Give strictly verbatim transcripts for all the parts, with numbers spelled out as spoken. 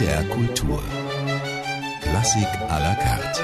D R Kultur. Klassik à la carte.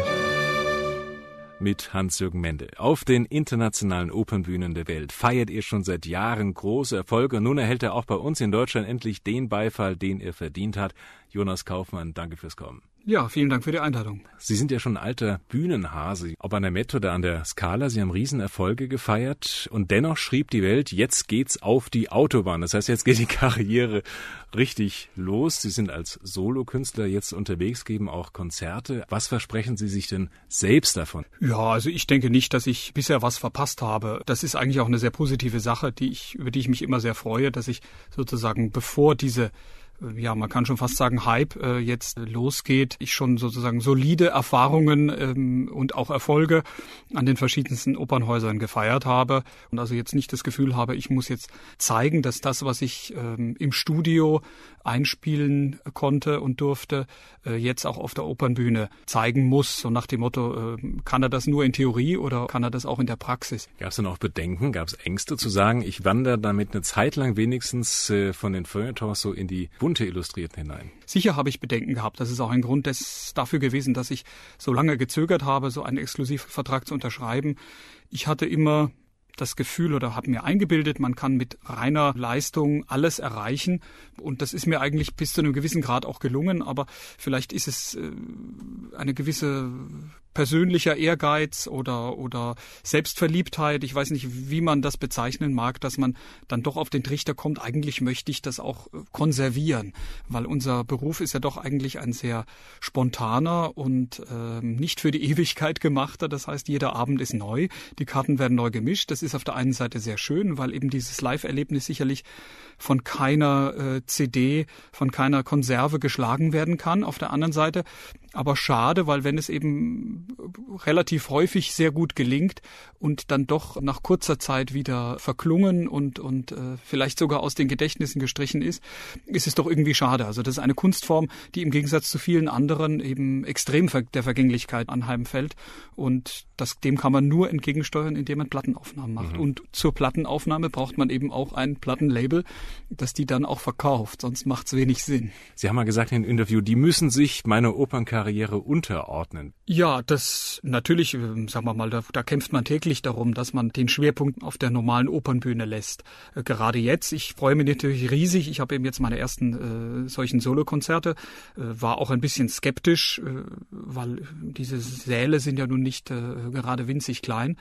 Mit Hans-Jürgen Mende. Auf den internationalen Opernbühnen der Welt feiert er schon seit Jahren große Erfolge. Und nun erhält er auch bei uns in Deutschland endlich den Beifall, den er verdient hat. Jonas Kaufmann, danke fürs Kommen. Ja, vielen Dank für die Einladung. Sie sind ja schon ein alter Bühnenhase. Ob an der Met oder an der Scala, Sie haben Riesenerfolge gefeiert. Und dennoch schrieb die Welt, jetzt geht's auf die Autobahn. Das heißt, jetzt geht die Karriere richtig los. Sie sind als Solokünstler jetzt unterwegs, geben auch Konzerte. Was versprechen Sie sich denn selbst davon? Ja, also ich denke nicht, dass ich bisher was verpasst habe. Das ist eigentlich auch eine sehr positive Sache, die ich, über die ich mich immer sehr freue, dass ich sozusagen, bevor diese ja, man kann schon fast sagen, Hype äh, jetzt losgeht, ich schon sozusagen solide Erfahrungen ähm, und auch Erfolge an den verschiedensten Opernhäusern gefeiert habe und also jetzt nicht das Gefühl habe, ich muss jetzt zeigen, dass das, was ich ähm, im Studio einspielen konnte und durfte, äh, jetzt auch auf der Opernbühne zeigen muss. So nach dem Motto, äh, kann er das nur in Theorie oder kann er das auch in der Praxis? Gab es denn auch Bedenken, gab es Ängste zu sagen, ich wandere damit eine Zeit lang wenigstens äh, von den Feuilletons so in die bunte Illustrierten hinein? Sicher habe ich Bedenken gehabt. Das ist auch ein Grund des, dafür gewesen, dass ich so lange gezögert habe, so einen Exklusivvertrag zu unterschreiben. Ich hatte immer das Gefühl oder habe mir eingebildet, man kann mit reiner Leistung alles erreichen. Und das ist mir eigentlich bis zu einem gewissen Grad auch gelungen. Aber vielleicht ist es äh, eine gewisse persönlicher Ehrgeiz oder oder Selbstverliebtheit, ich weiß nicht, wie man das bezeichnen mag, dass man dann doch auf den Trichter kommt, eigentlich möchte ich das auch konservieren, weil unser Beruf ist ja doch eigentlich ein sehr spontaner und äh, nicht für die Ewigkeit gemachter, das heißt, jeder Abend ist neu, die Karten werden neu gemischt, das ist auf der einen Seite sehr schön, weil eben dieses Live-Erlebnis sicherlich von keiner äh, C D, von keiner Konserve geschlagen werden kann, auf der anderen Seite aber schade, weil wenn es eben relativ häufig sehr gut gelingt und dann doch nach kurzer Zeit wieder verklungen und und äh, vielleicht sogar aus den Gedächtnissen gestrichen ist, ist es doch irgendwie schade. Also das ist eine Kunstform, die im Gegensatz zu vielen anderen eben extrem der Vergänglichkeit anheimfällt und das, dem kann man nur entgegensteuern, indem man Plattenaufnahmen macht. Mhm. Und zur Plattenaufnahme braucht man eben auch ein Plattenlabel, das die dann auch verkauft, sonst macht es wenig Sinn. Sie haben mal gesagt in einem Interview, die müssen sich meine Opernkarriere Karriere unterordnen. Ja, das natürlich, sagen wir mal, da, da kämpft man täglich darum, dass man den Schwerpunkt auf der normalen Opernbühne lässt. Äh, gerade jetzt, ich freue mich natürlich riesig, ich habe eben jetzt meine ersten äh, solchen Solokonzerte, äh, war auch ein bisschen skeptisch, äh, weil diese Säle sind ja nun nicht äh, gerade winzig klein.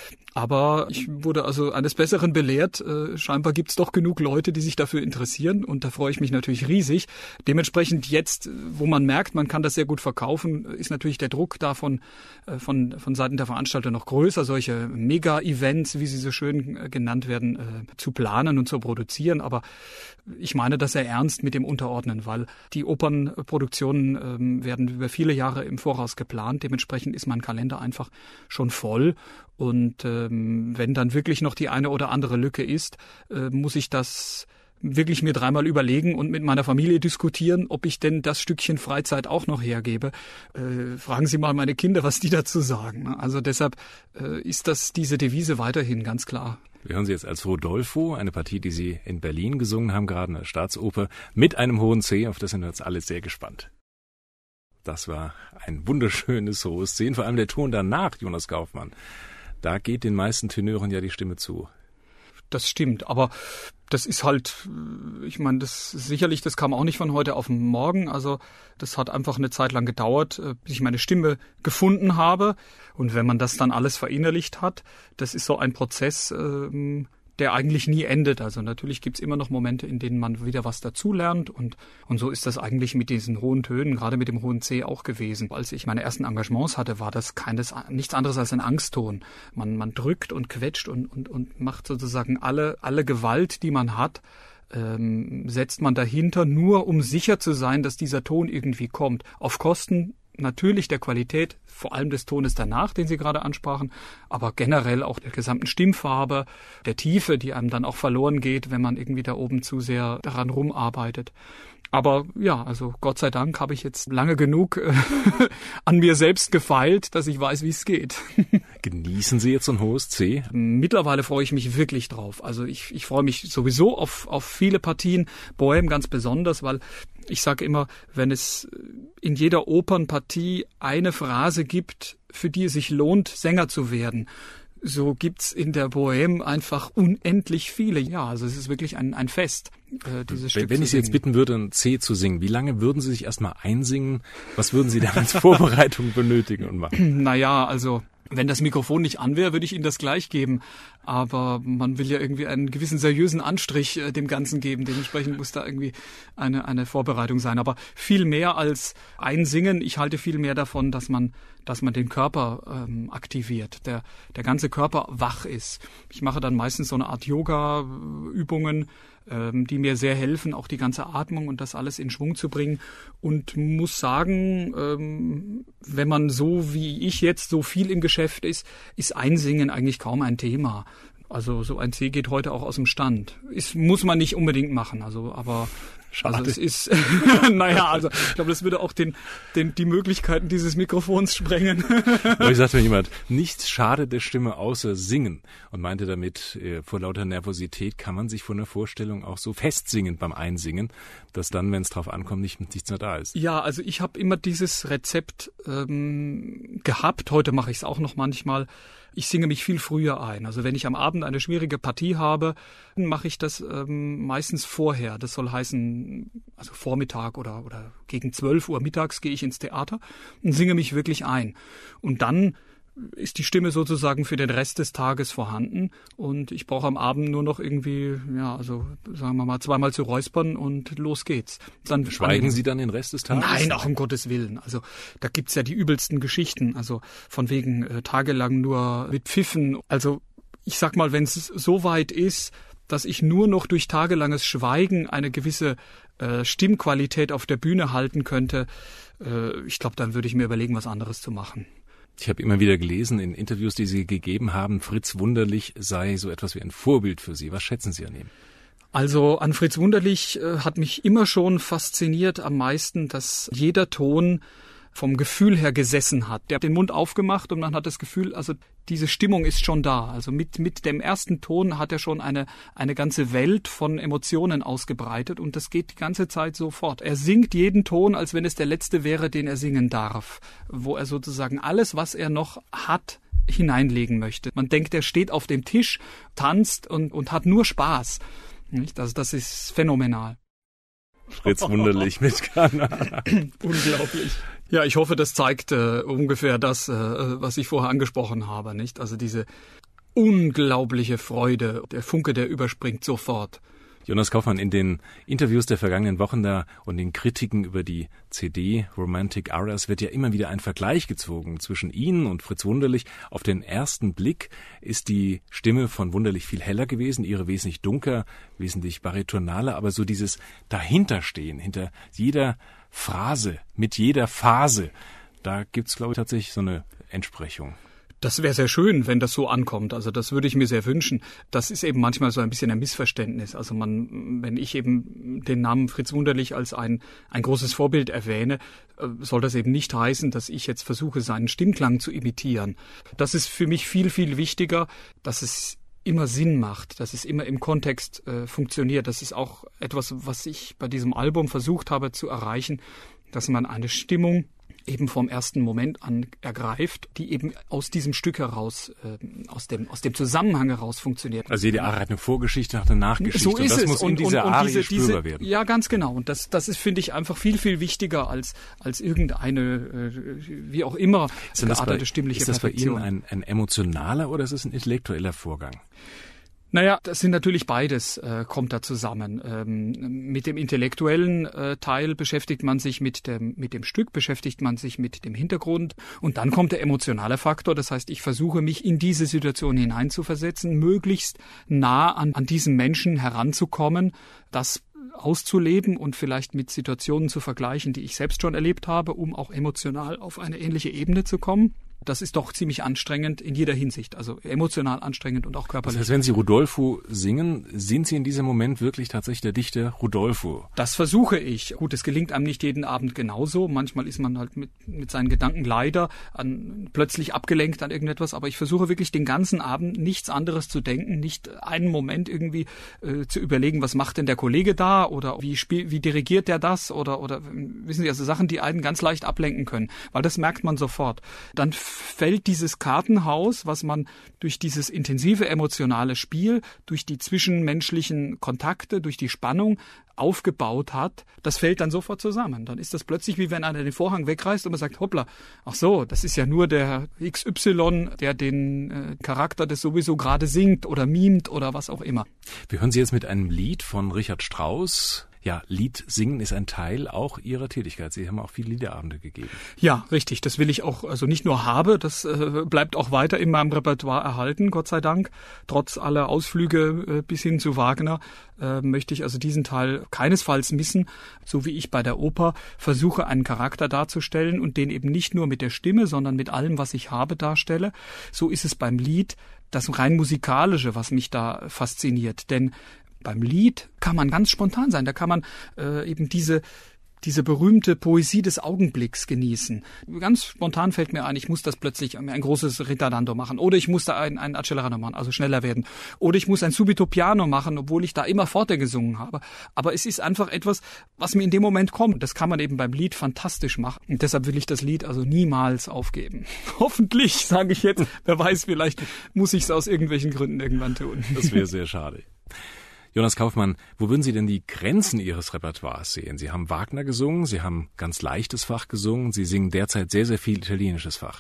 Aber ich wurde also eines Besseren belehrt. Äh, scheinbar gibt es doch genug Leute, die sich dafür interessieren und da freue ich mich natürlich riesig. Dementsprechend jetzt, wo man merkt, man kann das sehr gut verkaufen, ist natürlich der Druck davon äh, von von Seiten der Veranstalter noch größer, solche Mega-Events, wie sie so schön äh, genannt werden, äh, zu planen und zu produzieren. Aber ich meine das sehr ernst mit dem Unterordnen, weil die Opernproduktionen äh, werden über viele Jahre im Voraus geplant. Dementsprechend ist mein Kalender einfach schon voll. Und ähm, wenn dann wirklich noch die eine oder andere Lücke ist, äh, muss ich das wirklich mir dreimal überlegen und mit meiner Familie diskutieren, ob ich denn das Stückchen Freizeit auch noch hergebe. Äh, fragen Sie mal meine Kinder, was die dazu sagen. Also deshalb äh, ist das diese Devise weiterhin ganz klar. Wir hören Sie jetzt als Rodolfo, eine Partie, die Sie in Berlin gesungen haben, gerade in der Staatsoper, mit einem hohen C, auf das sind wir jetzt alle sehr gespannt. Das war ein wunderschönes hohes C, vor allem der Ton danach, Jonas Kaufmann. Da geht den meisten Tenören ja die Stimme zu. Das stimmt, aber das ist halt, ich meine, das sicherlich, das kam auch nicht von heute auf morgen. Also das hat einfach eine Zeit lang gedauert, bis ich meine Stimme gefunden habe. Und wenn man das dann alles verinnerlicht hat, das ist so ein Prozess, ähm, der eigentlich nie endet. Also natürlich gibt's immer noch Momente, in denen man wieder was dazulernt und und so ist das eigentlich mit diesen hohen Tönen, gerade mit dem hohen C auch gewesen. Als ich meine ersten Engagements hatte, war das keines nichts anderes als ein Angstton. Man man drückt und quetscht und und und macht sozusagen alle alle Gewalt, die man hat, ähm, setzt man dahinter, nur um sicher zu sein, dass dieser Ton irgendwie kommt. Auf Kosten natürlich der Qualität, vor allem des Tones danach, den Sie gerade ansprachen, aber generell auch der gesamten Stimmfarbe, der Tiefe, die einem dann auch verloren geht, wenn man irgendwie da oben zu sehr daran rumarbeitet. Aber ja, also Gott sei Dank habe ich jetzt lange genug äh, an mir selbst gefeilt, dass ich weiß, wie es geht. Genießen Sie jetzt ein hohes C? Mittlerweile freue ich mich wirklich drauf. Also ich, ich freue mich sowieso auf, auf viele Partien, Bohème ganz besonders, weil Ich sage immer, wenn es in jeder Opernpartie eine Phrase gibt, für die es sich lohnt, Sänger zu werden, so gibt's in der Bohème einfach unendlich viele. Ja, also es ist wirklich ein, ein Fest, äh, dieses Stück. Wenn ich Sie jetzt bitten würde, ein C zu singen, wie lange würden Sie sich erstmal einsingen? Was würden Sie dann als Vorbereitung benötigen und machen? Naja, also wenn das Mikrofon nicht an wäre, würde ich Ihnen das gleich geben. Aber man will ja irgendwie einen gewissen seriösen Anstrich äh, dem Ganzen geben. Dementsprechend muss da irgendwie eine, eine Vorbereitung sein. Aber viel mehr als einsingen. Ich halte viel mehr davon, dass man, dass man den Körper ähm, aktiviert. Der, der ganze Körper wach ist. Ich mache dann meistens so eine Art Yoga-Übungen, ähm, die mir sehr helfen, auch die ganze Atmung und das alles in Schwung zu bringen. Und muss sagen, ähm, wenn man so wie ich jetzt so viel im Geschäft ist, ist Einsingen eigentlich kaum ein Thema. Also so ein C geht heute auch aus dem Stand. Ist, muss man nicht unbedingt machen, also aber schade. Also es ist, naja, also ich glaube, das würde auch den, den, die Möglichkeiten dieses Mikrofons sprengen. Ich sagte mir jemand, nichts schadet der Stimme außer Singen und meinte damit, äh, vor lauter Nervosität kann man sich vor einer Vorstellung auch so festsingen beim Einsingen, dass dann, wenn es drauf ankommt, nicht, nichts mehr da ist. Ja, also ich habe immer dieses Rezept ähm, gehabt, heute mache ich es auch noch manchmal. Ich singe mich viel früher ein. Also wenn ich am Abend eine schwierige Partie habe, dann mache ich das ähm, meistens vorher. Das soll heißen, also Vormittag oder, oder gegen zwölf Uhr mittags gehe ich ins Theater und singe mich wirklich ein. Und dann ist die Stimme sozusagen für den Rest des Tages vorhanden und ich brauche am Abend nur noch irgendwie, ja, also sagen wir mal, zweimal zu räuspern und los geht's. Dann schweigen Sie dann den Rest des Tages? Nein, auch um Gottes Willen. Also da gibt's ja die übelsten Geschichten, also von wegen äh, tagelang nur mit Pfiffen. Also ich sag mal, wenn es so weit ist, dass ich nur noch durch tagelanges Schweigen eine gewisse äh, Stimmqualität auf der Bühne halten könnte, äh, ich glaube, dann würde ich mir überlegen, was anderes zu machen. Ich habe immer wieder gelesen in Interviews, die Sie gegeben haben, Fritz Wunderlich sei so etwas wie ein Vorbild für Sie. Was schätzen Sie an ihm? Also an Fritz Wunderlich äh, hat mich immer schon fasziniert am meisten, dass jeder Ton vom Gefühl her gesessen hat. Der hat den Mund aufgemacht und man hat das Gefühl, also diese Stimmung ist schon da. Also mit mit dem ersten Ton hat er schon eine eine ganze Welt von Emotionen ausgebreitet und das geht die ganze Zeit so fort. Er singt jeden Ton, als wenn es der letzte wäre, den er singen darf, wo er sozusagen alles, was er noch hat, hineinlegen möchte. Man denkt, er steht auf dem Tisch, tanzt und und hat nur Spaß. Nicht? Also das ist phänomenal. Fritz Wunderlich mit Kanada. Unglaublich. Ja, ich hoffe, das zeigt äh, ungefähr das, äh, was ich vorher angesprochen habe, nicht? Also diese unglaubliche Freude, der Funke, der überspringt sofort. Jonas Kaufmann, in den Interviews der vergangenen Wochen da und den Kritiken über die C D Romantic Hours wird ja immer wieder ein Vergleich gezogen zwischen Ihnen und Fritz Wunderlich. Auf den ersten Blick ist die Stimme von Wunderlich viel heller gewesen, Ihre wesentlich dunkler, wesentlich baritonaler, aber so dieses Dahinterstehen, hinter jeder Phrase, mit jeder Phase, da gibt's, glaube ich, tatsächlich so eine Entsprechung. Das wäre sehr schön, wenn das so ankommt. Also das würde ich mir sehr wünschen. Das ist eben manchmal so ein bisschen ein Missverständnis. Also man, wenn ich eben den Namen Fritz Wunderlich als ein ein großes Vorbild erwähne, soll das eben nicht heißen, dass ich jetzt versuche, seinen Stimmklang zu imitieren. Das ist für mich viel, viel wichtiger, dass es immer Sinn macht, dass es immer im Kontext äh, funktioniert. Das ist auch etwas, was ich bei diesem Album versucht habe zu erreichen, dass man eine Stimmung eben vom ersten Moment an ergreift, die eben aus diesem Stück heraus, äh, aus dem aus dem Zusammenhang heraus funktioniert. Also jede Arie hat eine Vorgeschichte, hat eine Nachgeschichte. So ist und das es. muss und, in dieser und, und Arie diese, spürbar diese, werden. Ja, ganz genau. Und das das ist, finde ich, einfach viel, viel wichtiger als als irgendeine, äh, wie auch immer, geartete bei, stimmliche Ist das bei Perfektion. Ihnen ein, ein emotionaler oder ist es ein intellektueller Vorgang? Naja, das sind natürlich beides, äh, kommt da zusammen. Ähm, mit dem intellektuellen äh, Teil beschäftigt man sich mit dem, mit dem Stück, beschäftigt man sich mit dem Hintergrund und dann kommt der emotionale Faktor. Das heißt, ich versuche mich in diese Situation hineinzuversetzen, möglichst nah an, an diesen Menschen heranzukommen, das auszuleben und vielleicht mit Situationen zu vergleichen, die ich selbst schon erlebt habe, um auch emotional auf eine ähnliche Ebene zu kommen. das ist doch ziemlich anstrengend in jeder Hinsicht, also emotional anstrengend und auch körperlich. Das heißt, wenn Sie Rodolfo singen, sind Sie in diesem Moment wirklich tatsächlich der Dichter Rodolfo? Das versuche ich. Gut, es gelingt einem nicht jeden Abend genauso. Manchmal ist man halt mit, mit seinen Gedanken leider an, plötzlich abgelenkt an irgendetwas, aber ich versuche wirklich den ganzen Abend nichts anderes zu denken, nicht einen Moment irgendwie äh, zu überlegen, was macht denn der Kollege da oder wie spiel, wie dirigiert der das oder, oder wissen Sie, also Sachen, die einen ganz leicht ablenken können, weil das merkt man sofort. Dann fällt dieses Kartenhaus, was man durch dieses intensive emotionale Spiel, durch die zwischenmenschlichen Kontakte, durch die Spannung aufgebaut hat, das fällt dann sofort zusammen. Dann ist das plötzlich wie wenn einer den Vorhang wegreißt und man sagt, hoppla, ach so, das ist ja nur der X Y, der den äh, Charakter des sowieso gerade singt oder mimt oder was auch immer. Wir hören Sie jetzt mit einem Lied von Richard Strauss. Ja, Lied singen ist ein Teil auch Ihrer Tätigkeit. Sie haben auch viele Liederabende gegeben. Ja, richtig. Das will ich auch, also nicht nur habe, das äh, bleibt auch weiter in meinem Repertoire erhalten, Gott sei Dank. Trotz aller Ausflüge äh, bis hin zu Wagner äh, möchte ich also diesen Teil keinesfalls missen. So wie ich bei der Oper versuche, einen Charakter darzustellen und den eben nicht nur mit der Stimme, sondern mit allem, was ich habe, darstelle. So ist es beim Lied das rein Musikalische, was mich da fasziniert. Denn beim Lied kann man ganz spontan sein, da kann man äh, eben diese diese berühmte Poesie des Augenblicks genießen. Ganz spontan fällt mir ein, ich muss das plötzlich ein großes Ritardando machen oder ich muss da ein, ein Accelerando machen, also schneller werden. Oder ich muss ein Subito Piano machen, obwohl ich da immer Forte gesungen habe. Aber es ist einfach etwas, was mir in dem Moment kommt. Das kann man eben beim Lied fantastisch machen. Und deshalb will ich das Lied also niemals aufgeben. Hoffentlich, sage ich jetzt. Wer weiß, vielleicht muss ich es aus irgendwelchen Gründen irgendwann tun. Das wäre sehr schade. Jonas Kaufmann, wo würden Sie denn die Grenzen Ihres Repertoires sehen? Sie haben Wagner gesungen, Sie haben ganz leichtes Fach gesungen, Sie singen derzeit sehr, sehr viel italienisches Fach.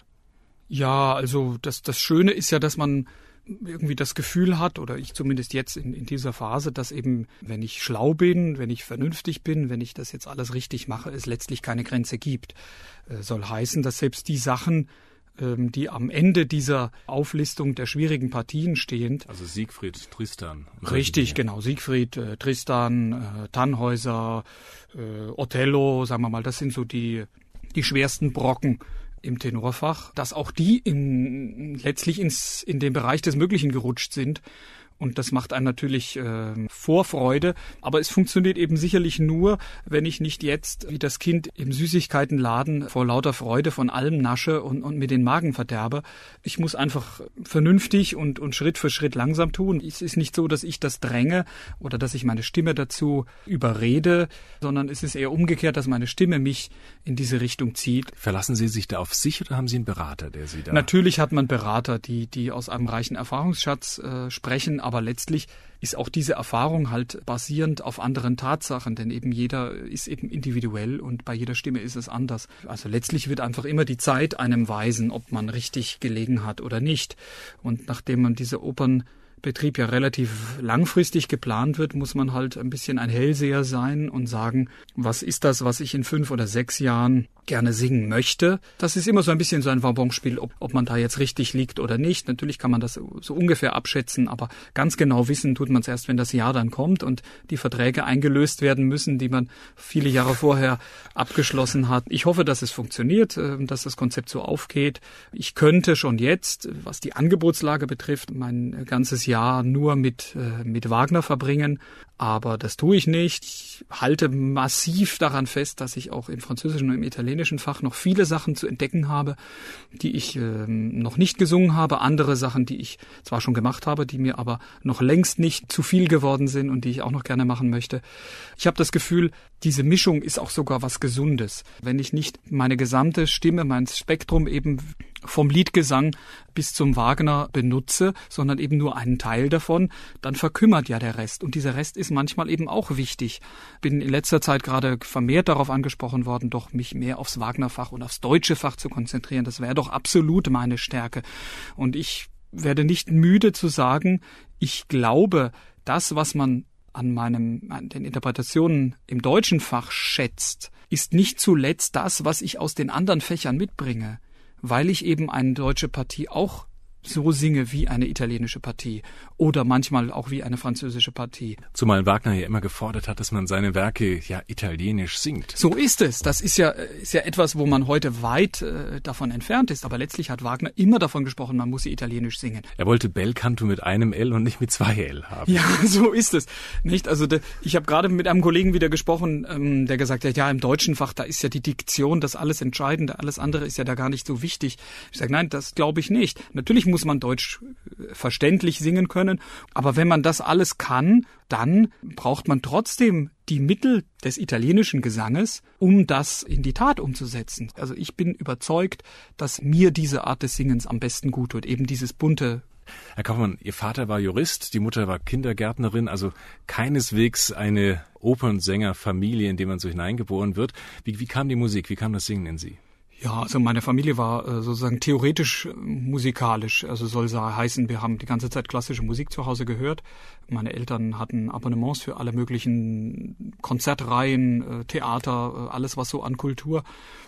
Ja, also das, das Schöne ist ja, dass man irgendwie das Gefühl hat, oder ich zumindest jetzt in, in dieser Phase, dass eben, wenn ich schlau bin, wenn ich vernünftig bin, wenn ich das jetzt alles richtig mache, es letztlich keine Grenze gibt. Äh, soll heißen, dass selbst die Sachen, die am Ende dieser Auflistung der schwierigen Partien stehen. Also Siegfried, Tristan. Richtig, genau. Siegfried, äh, Tristan, äh, Tannhäuser, äh, Othello, sagen wir mal, das sind so die, die schwersten Brocken im Tenorfach, dass auch die in, letztlich ins, in den Bereich des Möglichen gerutscht sind. Und das macht einen natürlich äh, Vorfreude. Aber es funktioniert eben sicherlich nur, wenn ich nicht jetzt wie das Kind im Süßigkeitenladen vor lauter Freude von allem nasche und, und mir den Magen verderbe. Ich muss einfach vernünftig und, und Schritt für Schritt langsam tun. Es ist nicht so, dass ich das dränge oder dass ich meine Stimme dazu überrede, sondern es ist eher umgekehrt, dass meine Stimme mich in diese Richtung zieht. Verlassen Sie sich da auf sich oder haben Sie einen Berater, der Sie da... Natürlich hat man Berater, die, die aus einem reichen Erfahrungsschatz äh, sprechen, aber letztlich ist auch diese Erfahrung halt basierend auf anderen Tatsachen, denn eben jeder ist eben individuell und bei jeder Stimme ist es anders. Also letztlich wird einfach immer die Zeit einem weisen, ob man richtig gelegen hat oder nicht. Und nachdem man diese Opernbetrieb ja relativ langfristig geplant wird, muss man halt ein bisschen ein Hellseher sein und sagen, was ist das, was ich in fünf oder sechs Jahren gerne singen möchte. Das ist immer so ein bisschen so ein Wabonspiel, ob, ob man da jetzt richtig liegt oder nicht. Natürlich kann man das so ungefähr abschätzen, aber ganz genau wissen tut man es erst, wenn das Jahr dann kommt und die Verträge eingelöst werden müssen, die man viele Jahre vorher abgeschlossen hat. Ich hoffe, dass es funktioniert, dass das Konzept so aufgeht. Ich könnte schon jetzt, was die Angebotslage betrifft, mein ganzes Jahr nur mit, mit Wagner verbringen, aber das tue ich nicht. Ich halte massiv daran fest, dass ich auch im Französischen und im Italienischen Fach noch viele Sachen zu entdecken habe, die ich ähm, noch nicht gesungen habe, andere Sachen, die ich zwar schon gemacht habe, die mir aber noch längst nicht zu viel geworden sind und die ich auch noch gerne machen möchte. Ich habe das Gefühl, diese Mischung ist auch sogar was Gesundes. Wenn ich nicht meine gesamte Stimme, mein Spektrum eben vom Liedgesang bis zum Wagner benutze, sondern eben nur einen Teil davon, dann verkümmert ja der Rest. Und dieser Rest ist manchmal eben auch wichtig. Bin in letzter Zeit gerade vermehrt darauf angesprochen worden, doch mich mehr aufs Wagnerfach und aufs deutsche Fach zu konzentrieren. Das wäre doch absolut meine Stärke. Und ich werde nicht müde zu sagen, ich glaube, das, was man an meinem, an den Interpretationen im deutschen Fach schätzt, ist nicht zuletzt das, was ich aus den anderen Fächern mitbringe, weil ich eben eine deutsche Partie auch so singe wie eine italienische Partie oder manchmal auch wie eine französische Partie. Zumal Wagner ja immer gefordert hat, dass man seine Werke ja italienisch singt. So ist es. Das ist ja, ist ja etwas, wo man heute weit äh, davon entfernt ist. Aber letztlich hat Wagner immer davon gesprochen, man muss sie italienisch singen. Er wollte Bel Canto mit einem L und nicht mit zwei L haben. Ja, so ist es. Nicht? Also de, ich habe gerade mit einem Kollegen wieder gesprochen, ähm, der gesagt hat, ja, im deutschen Fach, da ist ja die Diktion das alles Entscheidende, alles andere ist ja da gar nicht so wichtig. Ich sage, nein, das glaube ich nicht. Natürlich muss man Deutsch verständlich singen können, aber wenn man das alles kann, dann braucht man trotzdem die Mittel des italienischen Gesanges, um das in die Tat umzusetzen. Also ich bin überzeugt, dass mir diese Art des Singens am besten gut tut, eben dieses bunte. Herr Kaufmann, Ihr Vater war Jurist, die Mutter war Kindergärtnerin, also keineswegs eine Opernsängerfamilie, in die man so hineingeboren wird. Wie, wie kam die Musik, wie kam das Singen in Sie? Ja, also meine Familie war äh, sozusagen theoretisch äh, musikalisch, also soll heißen, wir haben die ganze Zeit klassische Musik zu Hause gehört. Meine Eltern hatten Abonnements für alle möglichen Konzertreihen, äh, Theater, äh, alles was so an Kultur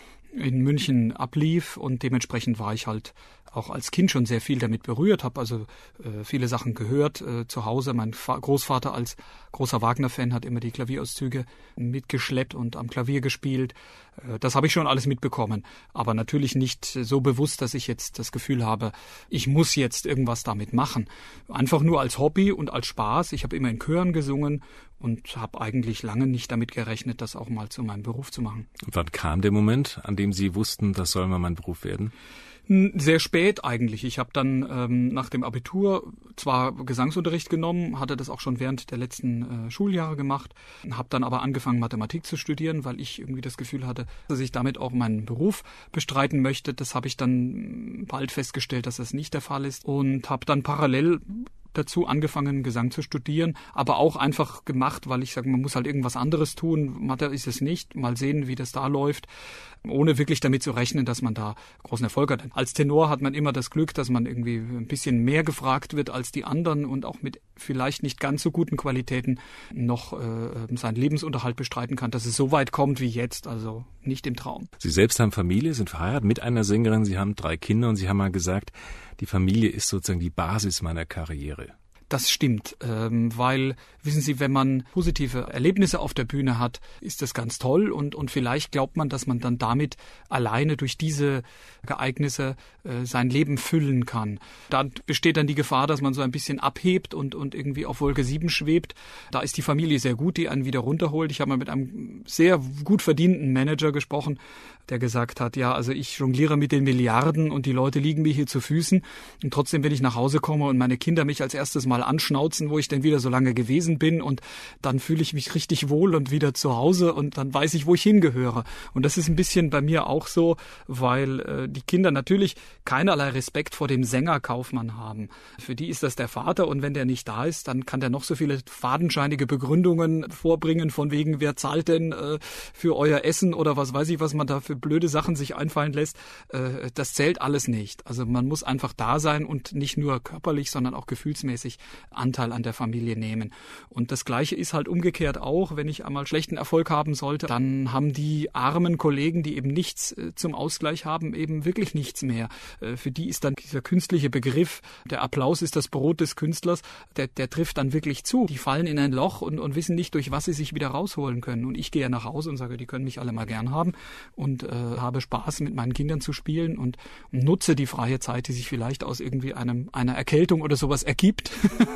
in München ablief und dementsprechend war ich halt auch als Kind schon sehr viel damit berührt, habe also äh, viele Sachen gehört äh, zu Hause. Mein Fa- Großvater als großer Wagner-Fan hat immer die Klavierauszüge mitgeschleppt und am Klavier gespielt. Äh, das habe ich schon alles mitbekommen, aber natürlich nicht so bewusst, dass ich jetzt das Gefühl habe, ich muss jetzt irgendwas damit machen. Einfach nur als Hobby und als Spaß. Ich habe immer in Chören gesungen und habe eigentlich lange nicht damit gerechnet, das auch mal zu meinem Beruf zu machen. Und wann kam der Moment, an dem Sie wussten, das soll mal mein Beruf werden? Sehr spät eigentlich. Ich habe dann ähm, nach dem Abitur zwar Gesangsunterricht genommen, hatte das auch schon während der letzten äh, Schuljahre gemacht, habe dann aber angefangen, Mathematik zu studieren, weil ich irgendwie das Gefühl hatte, dass ich damit auch meinen Beruf bestreiten möchte. Das habe ich dann bald festgestellt, dass das nicht der Fall ist und habe dann parallel dazu angefangen, Gesang zu studieren, aber auch einfach gemacht, weil ich sage, man muss halt irgendwas anderes tun. Mathe ist es nicht. Mal sehen, wie das da läuft, ohne wirklich damit zu rechnen, dass man da großen Erfolg hat. Als Tenor hat man immer das Glück, dass man irgendwie ein bisschen mehr gefragt wird als die anderen und auch mit vielleicht nicht ganz so guten Qualitäten noch äh, seinen Lebensunterhalt bestreiten kann, dass es so weit kommt wie jetzt, also nicht im Traum. Sie selbst haben Familie, sind verheiratet mit einer Sängerin, Sie haben drei Kinder und Sie haben mal gesagt, die Familie ist sozusagen die Basis meiner Karriere. Das stimmt, ähm, weil, wissen Sie, wenn man positive Erlebnisse auf der Bühne hat, ist das ganz toll und, und vielleicht glaubt man, dass man dann damit alleine durch diese Ereignisse äh, sein Leben füllen kann. Da besteht dann die Gefahr, dass man so ein bisschen abhebt und, und irgendwie auf Wolke sieben schwebt. Da ist die Familie sehr gut, die einen wieder runterholt. Ich habe mal mit einem sehr gut verdienten Manager gesprochen, der gesagt hat, ja, also ich jongliere mit den Milliarden und die Leute liegen mir hier zu Füßen und trotzdem, wenn ich nach Hause komme und meine Kinder mich als erstes Mal anschnauzen, wo ich denn wieder so lange gewesen bin und dann fühle ich mich richtig wohl und wieder zu Hause und dann weiß ich, wo ich hingehöre. Und das ist ein bisschen bei mir auch so, weil äh, die Kinder natürlich keinerlei Respekt vor dem Sänger Kaufmann haben. Für die ist das der Vater und wenn der nicht da ist, dann kann der noch so viele fadenscheinige Begründungen vorbringen von wegen, wer zahlt denn äh, für euer Essen oder was weiß ich, was man da für blöde Sachen sich einfallen lässt. Äh, das zählt alles nicht. Also man muss einfach da sein und nicht nur körperlich, sondern auch gefühlsmäßig Anteil an der Familie nehmen. Und das Gleiche ist halt umgekehrt auch, wenn ich einmal schlechten Erfolg haben sollte, dann haben die armen Kollegen, die eben nichts äh, zum Ausgleich haben, eben wirklich nichts mehr. Äh, für die ist dann dieser künstliche Begriff, der Applaus ist das Brot des Künstlers, der, der trifft dann wirklich zu. Die fallen in ein Loch und, und wissen nicht, durch was sie sich wieder rausholen können. Und ich gehe nach Hause und sage, die können mich alle mal gern haben und äh, habe Spaß, mit meinen Kindern zu spielen und, und nutze die freie Zeit, die sich vielleicht aus irgendwie einem einer Erkältung oder sowas ergibt,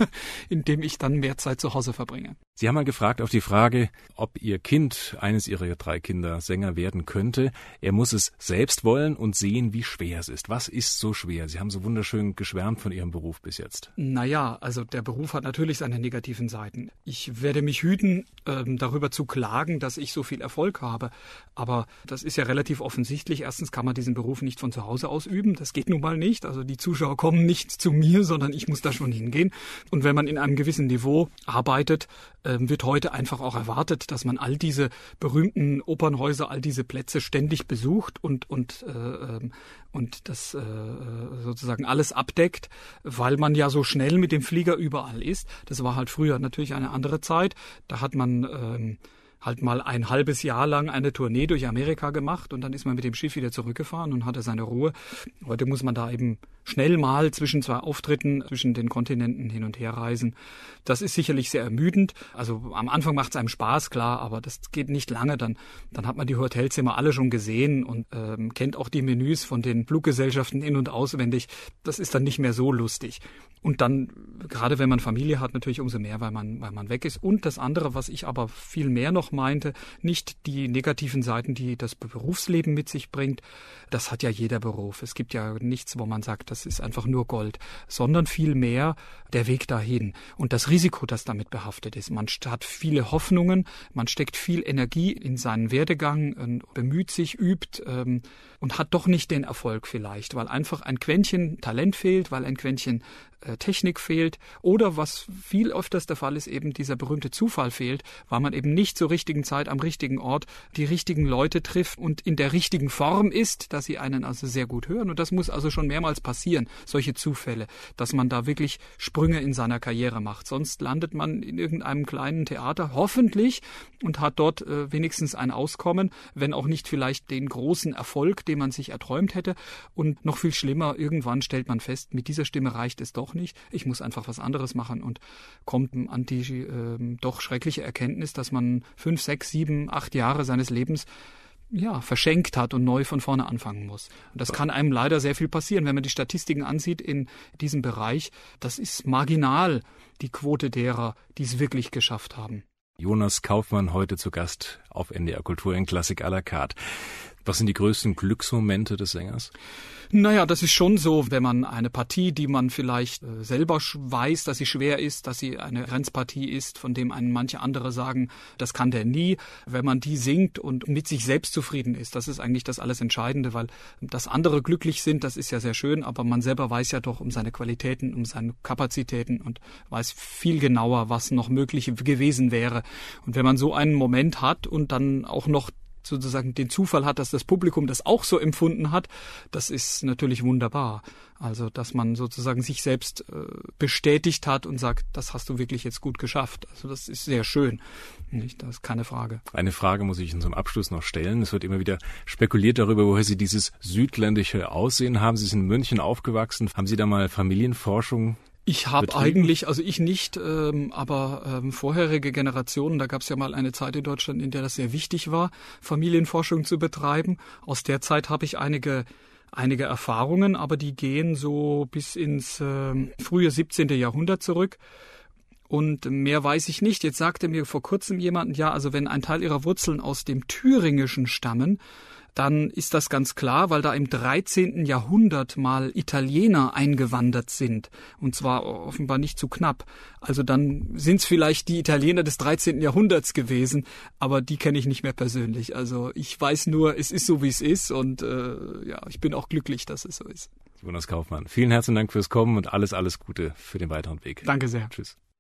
indem ich dann mehr Zeit zu Hause verbringe. Sie haben mal gefragt auf die Frage, ob Ihr Kind, eines Ihrer drei Kinder, Sänger werden könnte. Er muss es selbst wollen und sehen, wie schwer es ist. Was ist so schwer? Sie haben so wunderschön geschwärmt von Ihrem Beruf bis jetzt. Naja, also der Beruf hat natürlich seine negativen Seiten. Ich werde mich hüten, ähm, darüber zu klagen, dass ich so viel Erfolg habe. Aber das ist ja relativ offensichtlich. Erstens kann man diesen Beruf nicht von zu Hause aus üben. Das geht nun mal nicht. Also die Zuschauer kommen nicht zu mir, sondern ich muss da schon hingehen. Und wenn man in einem gewissen Niveau arbeitet, wird heute einfach auch erwartet, dass man all diese berühmten Opernhäuser, all diese Plätze ständig besucht und und äh, und das äh, sozusagen alles abdeckt, weil man ja so schnell mit dem Flieger überall ist. Das war halt früher natürlich eine andere Zeit. Da hat man ähm, halt mal ein halbes Jahr lang eine Tournee durch Amerika gemacht und dann ist man mit dem Schiff wieder zurückgefahren und hatte seine Ruhe. Heute muss man da eben schnell mal zwischen zwei Auftritten zwischen den Kontinenten hin und her reisen. Das ist sicherlich sehr ermüdend. Also am Anfang macht es einem Spaß, klar, aber das geht nicht lange. Dann, dann hat man die Hotelzimmer alle schon gesehen und ähm, kennt auch die Menüs von den Fluggesellschaften in- und auswendig. Das ist dann nicht mehr so lustig. Und dann, gerade wenn man Familie hat, natürlich umso mehr, weil man, weil man weg ist. Und das andere, was ich aber viel mehr noch meinte, nicht die negativen Seiten, die das Berufsleben mit sich bringt. Das hat ja jeder Beruf. Es gibt ja nichts, wo man sagt, das ist einfach nur Gold, sondern vielmehr der Weg dahin und das Risiko, das damit behaftet ist. Man hat viele Hoffnungen, man steckt viel Energie in seinen Werdegang, bemüht sich, übt ähm, und hat doch nicht den Erfolg vielleicht, weil einfach ein Quäntchen Talent fehlt, weil ein Quäntchen äh, Technik fehlt oder was viel öfters der Fall ist, eben dieser berühmte Zufall fehlt, weil man eben nicht zur richtigen Zeit am richtigen Ort die richtigen Leute trifft und in der richtigen Form ist, dass sie einen also sehr gut hören. Und das muss also schon mehrmals passieren, solche Zufälle, dass man da wirklich Sprünge in seiner Karriere macht. Sonst landet man in irgendeinem kleinen Theater, hoffentlich, und hat dort äh, wenigstens ein Auskommen, wenn auch nicht vielleicht den großen Erfolg, den man sich erträumt hätte. Und noch viel schlimmer, irgendwann stellt man fest, mit dieser Stimme reicht es doch nicht. Ich muss einfach was anderes machen und kommt an die äh, doch schreckliche Erkenntnis, dass man fünf, sechs, sieben, acht Jahre seines Lebens ja, verschenkt hat und neu von vorne anfangen muss. Und das kann einem leider sehr viel passieren, wenn man die Statistiken ansieht in diesem Bereich. Das ist marginal, die Quote derer, die es wirklich geschafft haben. Jonas Kaufmann heute zu Gast auf N D R Kultur in Klassik à la carte. Was sind die größten Glücksmomente des Sängers? Naja, das ist schon so, wenn man eine Partie, die man vielleicht äh, selber weiß, dass sie schwer ist, dass sie eine Grenzpartie ist, von dem einen manche andere sagen, das kann der nie. Wenn man die singt und mit sich selbst zufrieden ist, das ist eigentlich das alles Entscheidende, weil dass andere glücklich sind, das ist ja sehr schön, aber man selber weiß ja doch um seine Qualitäten, um seine Kapazitäten und weiß viel genauer, was noch möglich gewesen wäre. Und wenn man so einen Moment hat und dann auch noch sozusagen den Zufall hat, dass das Publikum das auch so empfunden hat, das ist natürlich wunderbar. Also, dass man sozusagen sich selbst äh, bestätigt hat und sagt, das hast du wirklich jetzt gut geschafft. Also, das ist sehr schön. Nicht? Das ist keine Frage. Eine Frage muss ich Ihnen zum Abschluss noch stellen. Es wird immer wieder spekuliert darüber, woher Sie dieses südländische Aussehen haben. Sie sind in München aufgewachsen. Haben Sie da mal Familienforschung Ich habe eigentlich, also ich nicht, ähm, aber ähm, vorherige Generationen, da gab es ja mal eine Zeit in Deutschland, in der das sehr wichtig war, Familienforschung zu betreiben. Aus der Zeit habe ich einige einige Erfahrungen, aber die gehen so bis ins äh, frühe siebzehnte Jahrhundert zurück. Und mehr weiß ich nicht. Jetzt sagte mir vor kurzem jemand, ja, also wenn ein Teil ihrer Wurzeln aus dem Thüringischen stammen, dann ist das ganz klar, weil da im dreizehnten Jahrhundert mal Italiener eingewandert sind. Und zwar offenbar nicht zu knapp. Also dann sind es vielleicht die Italiener des dreizehnten Jahrhunderts gewesen, aber die kenne ich nicht mehr persönlich. Also ich weiß nur, es ist so, wie es ist und äh, ja, ich bin auch glücklich, dass es so ist. Jonas Kaufmann, vielen herzlichen Dank fürs Kommen und alles, alles Gute für den weiteren Weg. Danke sehr. Tschüss.